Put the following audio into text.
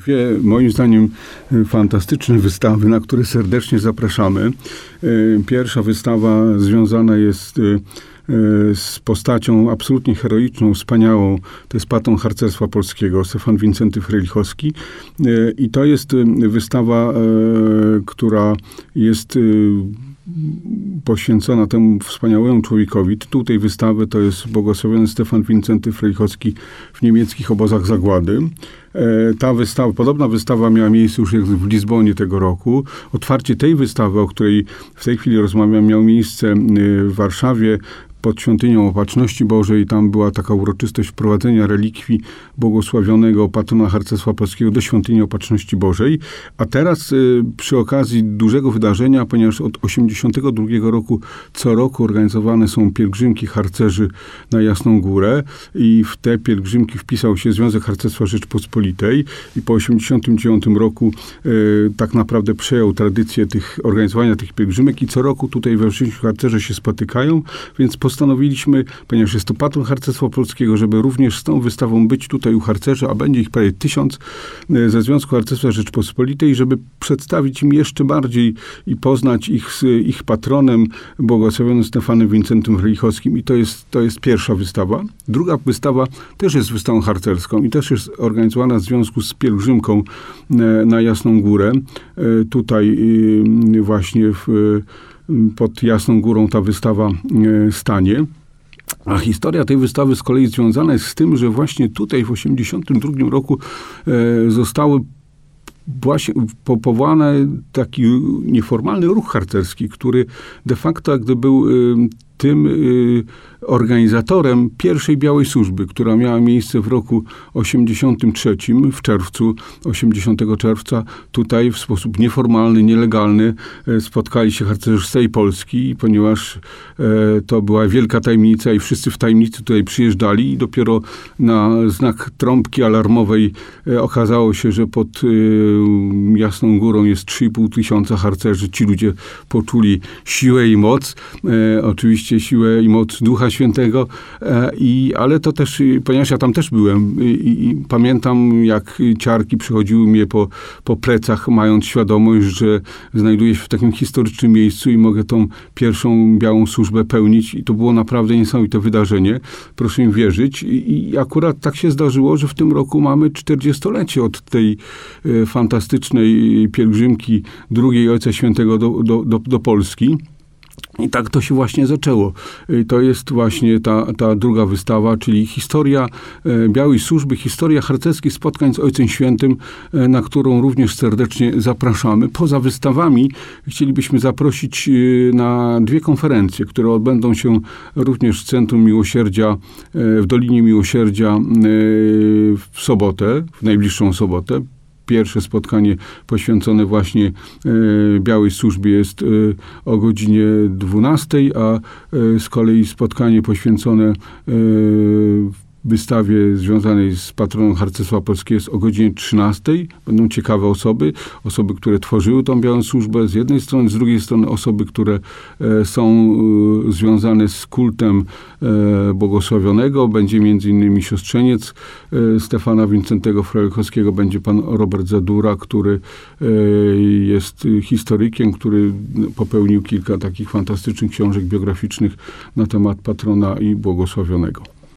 Dwie, moim zdaniem, fantastyczne wystawy, na które serdecznie zapraszamy. Pierwsza wystawa związana jest z postacią absolutnie heroiczną, wspaniałą. To jest patron harcerstwa polskiego, Stefan Wincenty Frejlichowski. I to jest wystawa, która jest poświęcona temu wspaniałemu człowiekowi. Tytuł tej wystawy to jest Błogosławiony Stefan Wincenty Frejlichowski w niemieckich obozach zagłady. Ta wystawa, podobna wystawa miała miejsce już w Lizbonie tego roku. Otwarcie tej wystawy, o której w tej chwili rozmawiam, miało miejsce w Warszawie pod Świątynią Opatrzności Bożej. Tam była taka uroczystość wprowadzenia relikwii błogosławionego patrona harcerstwa polskiego do Świątyni Opatrzności Bożej. A teraz przy okazji dużego wydarzenia, ponieważ od 1982 roku co roku organizowane są pielgrzymki harcerzy na Jasną Górę i w te pielgrzymki wpisał się Związek Harcerstwa Rzeczpospolitej i po 1989 roku tak naprawdę przejął tradycję organizowania tych pielgrzymek i co roku tutaj we Wrześniu harcerze się spotykają, więc postanowiliśmy, ponieważ jest to patron harcerstwa polskiego, żeby również z tą wystawą być tutaj u harcerzy, a będzie ich prawie 1000 ze Związku Harcerstwa Rzeczpospolitej, żeby przedstawić im jeszcze bardziej i poznać ich z ich patronem, błogosławionym Stefanem Wincentym Frejlichowskim. I to jest pierwsza wystawa. Druga wystawa też jest wystawą harcerską i też jest organizowana w związku z pielgrzymką na Jasną Górę. Tutaj właśnie pod Jasną Górą ta wystawa stanie. A historia tej wystawy z kolei związana jest z tym, że właśnie tutaj w 1982 roku zostały właśnie powołany taki nieformalny ruch harcerski, który de facto jakby był tym organizatorem pierwszej białej służby, która miała miejsce w roku 83, w czerwcu, 80 czerwca. Tutaj w sposób nieformalny, nielegalny spotkali się harcerze z całej Polski, i ponieważ to była wielka tajemnica i wszyscy w tajemnicy tutaj przyjeżdżali i dopiero na znak trąbki alarmowej okazało się, że pod Jasną Górą jest 3500 harcerzy. Ci ludzie poczuli siłę i moc. Oczywiście siłę i moc Ducha Świętego, ale to też, ponieważ ja tam też byłem i pamiętam, jak ciarki przychodziły mnie po plecach, mając świadomość, że znajduję się w takim historycznym miejscu i mogę tą pierwszą białą służbę pełnić, i to było naprawdę niesamowite wydarzenie. Proszę mi wierzyć. I akurat tak się zdarzyło, że w tym roku mamy 40-lecie od tej fantastycznej pielgrzymki drugiej Ojca Świętego do Polski. I tak to się właśnie zaczęło. To jest właśnie ta druga wystawa, czyli historia białej służby, historia harcerskich spotkań z Ojcem Świętym, na którą również serdecznie zapraszamy. Poza wystawami chcielibyśmy zaprosić na 2 konferencje, które odbędą się również w Centrum Miłosierdzia, w Dolinie Miłosierdzia w sobotę, w najbliższą sobotę. Pierwsze spotkanie poświęcone właśnie białej służbie jest o godzinie 12, a z kolei spotkanie poświęcone wystawie związanej z patronem harcerstwa polskiego jest o godzinie 13. Będą ciekawe osoby, które tworzyły tą białą służbę z jednej strony, z drugiej strony osoby, które są związane z kultem błogosławionego. Będzie m.in. siostrzeniec Stefana Wincentego Frejlichowskiego, będzie pan Robert Zadura, który jest historykiem, który popełnił kilka takich fantastycznych książek biograficznych na temat patrona i błogosławionego.